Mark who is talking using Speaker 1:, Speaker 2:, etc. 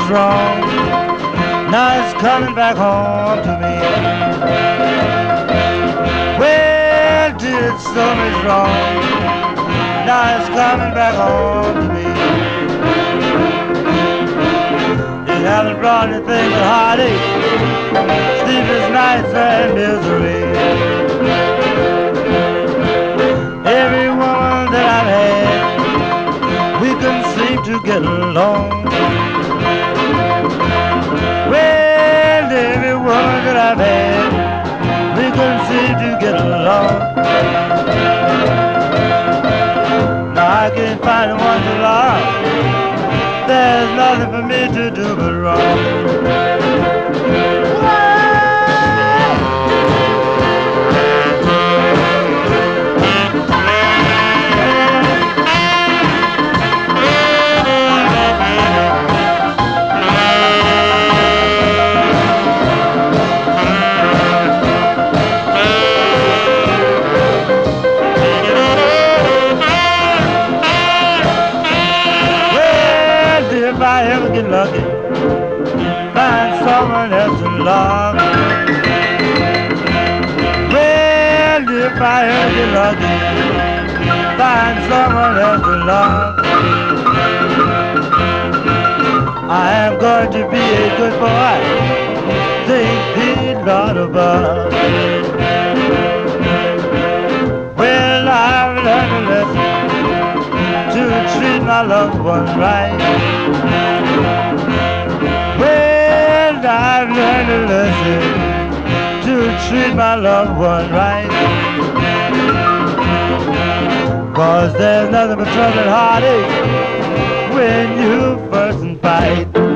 Speaker 1: was wrong. Now it's coming back home to me. Well, did so much wrong. Now it's coming back home to me. It hasn't brought anything but heartache, sleepless nights and misery. Every woman that I've had, we couldn't seem to get along. Well, every woman that I've had, we couldn't seem to get along. Now I can't find the one to love. There's nothing for me to do but wrong. If I ever get lucky, find someone else to love. Well, if I ever get lucky, find someone else to love. I am going to be a good boy, thank the Lord above. Well, I've learned a lesson to treat my loved ones right. Well, I've learned a lesson to treat my loved one right. 'Cause there's nothing but trouble and heartache when you fuss and fight.